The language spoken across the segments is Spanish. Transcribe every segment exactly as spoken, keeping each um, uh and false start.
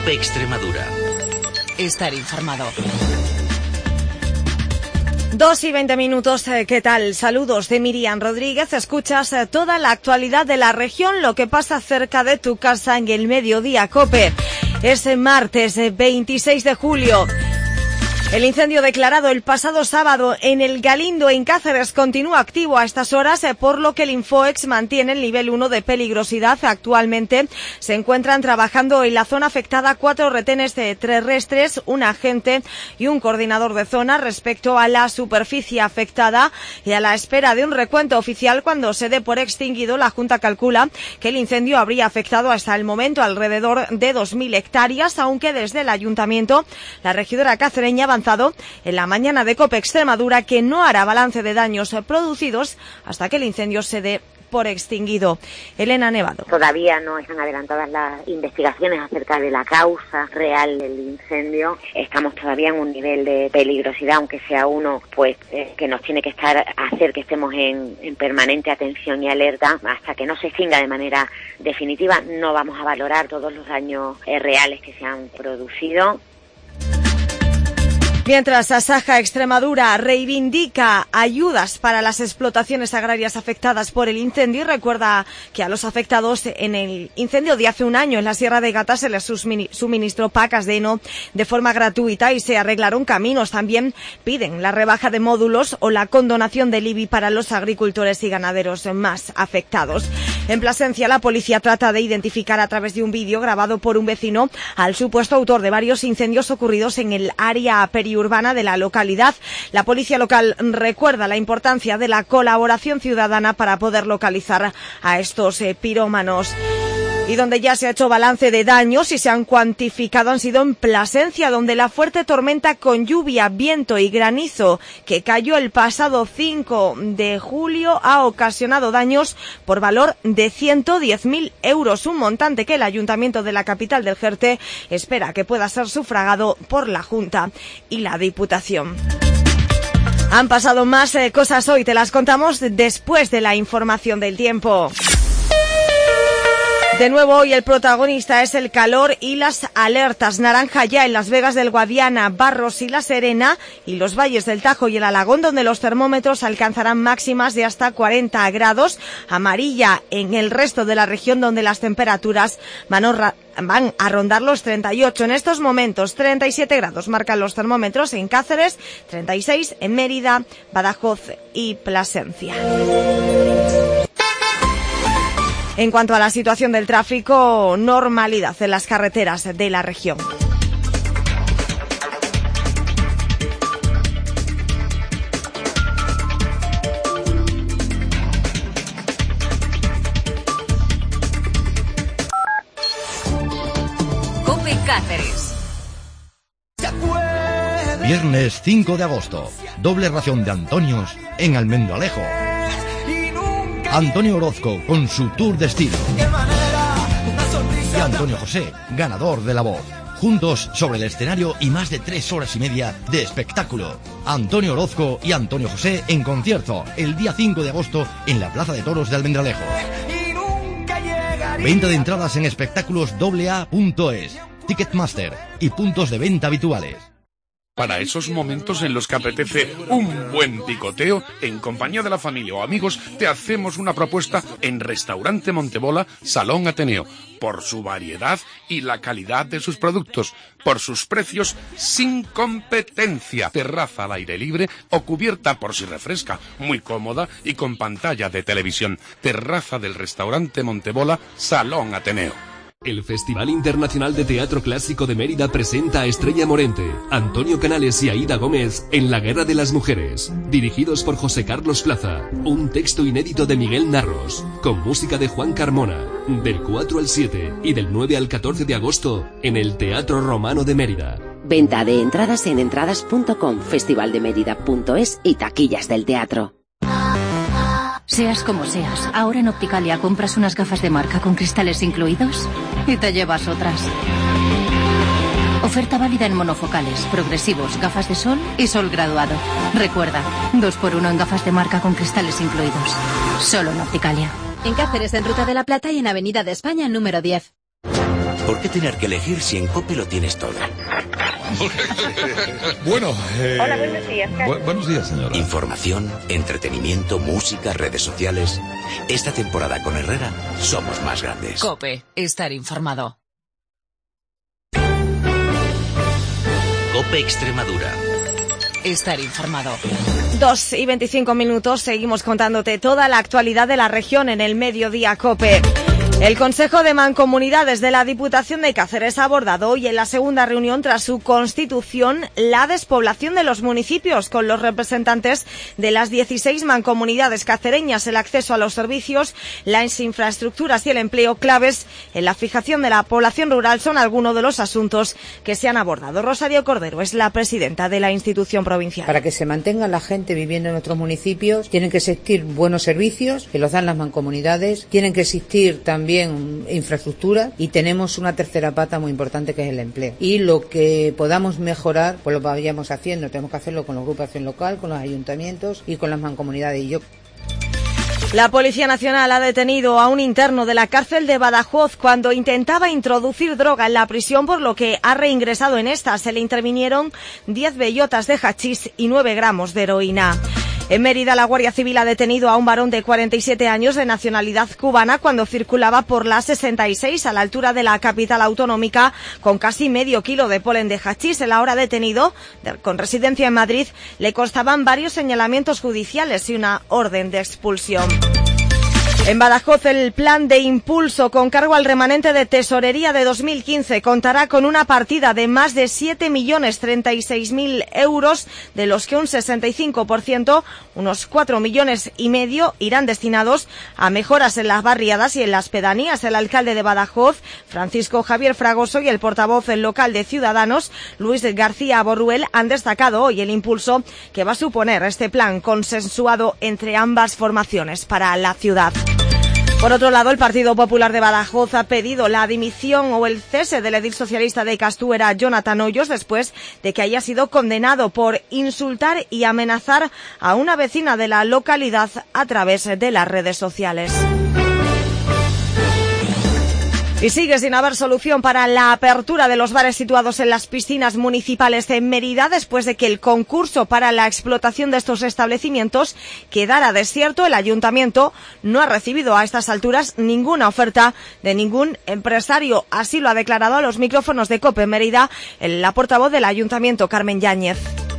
COPE Extremadura. Estar informado. Dos y veinte minutos, ¿qué tal? Saludos de Miriam Rodríguez. Escuchas toda la actualidad de la región, lo que pasa cerca de tu casa en el Mediodía COPE. Es martes veintiséis de julio. El incendio declarado el pasado sábado en el Galindo, en Cáceres, continúa activo a estas horas, por lo que el Infoex mantiene el nivel uno de peligrosidad. Actualmente se encuentran trabajando en la zona afectada cuatro retenes de terrestres, un agente y un coordinador de zona respecto a la superficie afectada, y a la espera de un recuento oficial cuando se dé por extinguido. La Junta calcula que el incendio habría afectado hasta el momento alrededor de dos mil hectáreas, aunque desde el Ayuntamiento la regidora cacereña avanzó en la mañana de COPE Extremadura que no hará balance de daños producidos hasta que el incendio se dé por extinguido. Elena Nevado. Todavía no están adelantadas las investigaciones acerca de la causa real del incendio. Estamos todavía en un nivel de peligrosidad, aunque sea uno pues eh, que nos tiene que estar hacer que estemos en, en permanente atención y alerta. Hasta que no se extinga de manera definitiva, no vamos a valorar todos los daños eh, reales que se han producido. Mientras, Asaja Extremadura reivindica ayudas para las explotaciones agrarias afectadas por el incendio y recuerda que a los afectados en el incendio de hace un año en la Sierra de Gata se les suministró pacas de heno de forma gratuita y se arreglaron caminos. También piden la rebaja de módulos o la condonación del I B I para los agricultores y ganaderos más afectados. En Plasencia, la policía trata de identificar a través de un vídeo grabado por un vecino al supuesto autor de varios incendios ocurridos en el área periurbana urbana de la localidad. La policía local recuerda la importancia de la colaboración ciudadana para poder localizar a estos eh, pirómanos. Y donde ya se ha hecho balance de daños y se han cuantificado han sido en Plasencia, donde la fuerte tormenta con lluvia, viento y granizo que cayó el pasado cinco de julio ha ocasionado daños por valor de ciento diez mil euros, un montante que el Ayuntamiento de la capital del Jerte espera que pueda ser sufragado por la Junta y la Diputación. Han pasado más eh, cosas hoy, te las contamos después de la información del tiempo. De nuevo, hoy el protagonista es el calor y las alertas. Naranja ya en Las Vegas del Guadiana, Barros y La Serena y los valles del Tajo y el Alagón, donde los termómetros alcanzarán máximas de hasta cuarenta grados. Amarilla en el resto de la región, donde las temperaturas van a, van a rondar los treinta y ocho. En estos momentos, treinta y siete grados marcan los termómetros en Cáceres, treinta y seis en Mérida, Badajoz y Plasencia. En cuanto a la situación del tráfico, normalidad en las carreteras de la región. COPE Cáceres. Viernes cinco de agosto, doble ración de Antonios en Almendralejo. Antonio Orozco con su tour de estilo. Y Antonio José, ganador de La Voz. Juntos sobre el escenario y más de tres horas y media de espectáculo. Antonio Orozco y Antonio José en concierto el día cinco de agosto en la Plaza de Toros de Almendralejo. Venta de entradas en espectáculos doble a punto es, Ticketmaster y puntos de venta habituales. Para esos momentos en los que apetece un buen picoteo, en compañía de la familia o amigos, te hacemos una propuesta en Restaurante Montebola, Salón Ateneo, por su variedad y la calidad de sus productos, por sus precios sin competencia, terraza al aire libre o cubierta por si refresca, muy cómoda y con pantalla de televisión. Terraza del Restaurante Montebola, Salón Ateneo. El Festival Internacional de Teatro Clásico de Mérida presenta a Estrella Morente, Antonio Canales y Aída Gómez en La Guerra de las Mujeres, dirigidos por José Carlos Plaza, un texto inédito de Miguel Narros, con música de Juan Carmona, del cuatro al siete y del nueve al catorce de agosto en el Teatro Romano de Mérida. Venta de entradas en entradas punto com, festivaldemerida punto es y taquillas del teatro. Seas como seas, ahora en Opticalia compras unas gafas de marca con cristales incluidos y te llevas otras. Oferta válida en monofocales, progresivos, gafas de sol y sol graduado. Recuerda, dos por uno en gafas de marca con cristales incluidos. Solo en Opticalia. En Cáceres, en Ruta de la Plata y en Avenida de España, número diez. ¿Por qué tener que elegir si en COPE lo tienes todo? Bueno, eh... Hola, buenos días. Bu- buenos días, señora. Información, entretenimiento, música, redes sociales. Esta temporada con Herrera somos más grandes. COPE, estar informado. COPE Extremadura. Estar informado. Dos y veinticinco minutos, seguimos contándote toda la actualidad de la región en el Mediodía COPE. El Consejo de Mancomunidades de la Diputación de Cáceres ha abordado hoy en la segunda reunión tras su constitución la despoblación de los municipios con los representantes de las dieciséis mancomunidades cacereñas. El acceso a los servicios, las infraestructuras y el empleo claves en la fijación de la población rural son algunos de los asuntos que se han abordado. Rosario Cordero es la presidenta de la institución provincial. Para que se mantenga la gente viviendo en nuestros municipios tienen que existir buenos servicios que los dan las mancomunidades, tienen que existir también También infraestructura y tenemos una tercera pata muy importante que es el empleo. Y lo que podamos mejorar, pues lo vayamos haciendo. Tenemos que hacerlo con los grupos de acción local, con los ayuntamientos y con las mancomunidades. Y yo La Policía Nacional ha detenido a un interno de la cárcel de Badajoz cuando intentaba introducir droga en la prisión, por lo que ha reingresado en esta. Se le intervinieron diez bellotas de hachís y nueve gramos de heroína. En Mérida, la Guardia Civil ha detenido a un varón de cuarenta y siete años de nacionalidad cubana cuando circulaba por la sesenta y seis a la altura de la capital autonómica con casi medio kilo de polen de hachís. El ahora detenido, con residencia en Madrid, le constaban varios señalamientos judiciales y una orden de expulsión. En Badajoz, el plan de impulso con cargo al remanente de tesorería de dos mil quince contará con una partida de más de siete millones treinta y seis mil euros, de los que un sesenta y cinco por ciento, unos cuatro millones y medio, irán destinados a mejoras en las barriadas y en las pedanías. El alcalde de Badajoz, Francisco Javier Fragoso, y el portavoz local de Ciudadanos, Luis García Borruel, han destacado hoy el impulso que va a suponer este plan consensuado entre ambas formaciones para la ciudad. Por otro lado, el Partido Popular de Badajoz ha pedido la dimisión o el cese del edil socialista de Castuera, Jonathan Hoyos, después de que haya sido condenado por insultar y amenazar a una vecina de la localidad a través de las redes sociales. Y sigue sin haber solución para la apertura de los bares situados en las piscinas municipales de Mérida, después de que el concurso para la explotación de estos establecimientos quedara desierto. El ayuntamiento no ha recibido a estas alturas ninguna oferta de ningún empresario. Así lo ha declarado a los micrófonos de COPE Mérida la portavoz del ayuntamiento, Carmen Yáñez.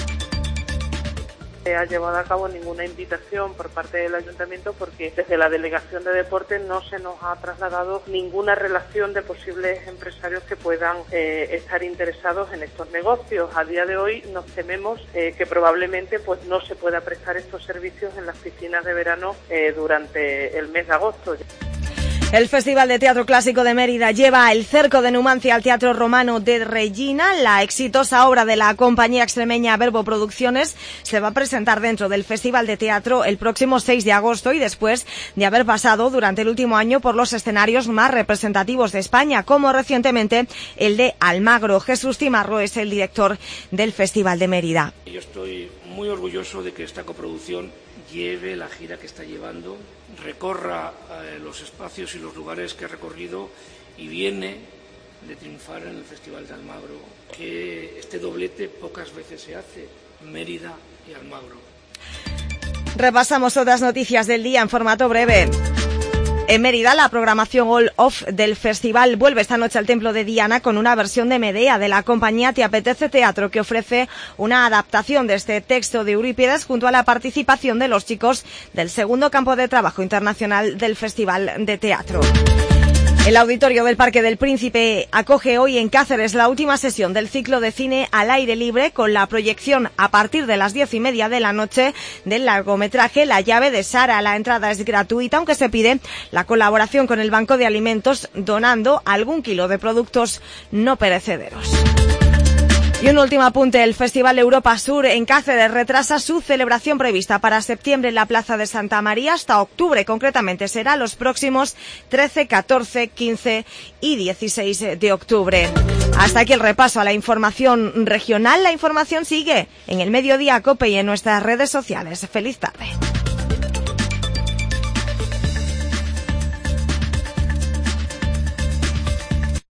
Ha llevado a cabo ninguna invitación por parte del ayuntamiento porque desde la delegación de deporte no se nos ha trasladado ninguna relación de posibles empresarios que puedan eh, estar interesados en estos negocios. A día de hoy nos tememos eh, que probablemente pues no se pueda prestar estos servicios en las piscinas de verano eh, durante el mes de agosto. El Festival de Teatro Clásico de Mérida lleva el cerco de Numancia al Teatro Romano de Regina. La exitosa obra de la compañía extremeña Verbo Producciones se va a presentar dentro del Festival de Teatro el próximo seis de agosto y después de haber pasado durante el último año por los escenarios más representativos de España, como recientemente el de Almagro. Jesús Timarro es el director del Festival de Mérida. Yo estoy muy orgulloso de que esta coproducción lleve la gira que está llevando, recorra eh, los espacios y los lugares que ha recorrido y viene de triunfar en el Festival de Almagro, que este doblete pocas veces se hace, Mérida y Almagro. Repasamos otras noticias del día en formato breve. En Mérida, la programación All Off del festival vuelve esta noche al Templo de Diana con una versión de Medea de la compañía Te Apetece Teatro, que ofrece una adaptación de este texto de Eurípides junto a la participación de los chicos del segundo campo de trabajo internacional del Festival de Teatro. El Auditorio del Parque del Príncipe acoge hoy en Cáceres la última sesión del ciclo de cine al aire libre, con la proyección a partir de las diez y media de la noche del largometraje La llave de Sara. La entrada es gratuita, aunque se pide la colaboración con el Banco de Alimentos donando algún kilo de productos no perecederos. Y un último apunte, el Festival Europa Sur en Cáceres retrasa su celebración prevista para septiembre en la Plaza de Santa María hasta octubre. Concretamente será los próximos trece, catorce, quince y dieciséis de octubre. Hasta aquí el repaso a la información regional. La información sigue en el Mediodía COPE y en nuestras redes sociales. Feliz tarde.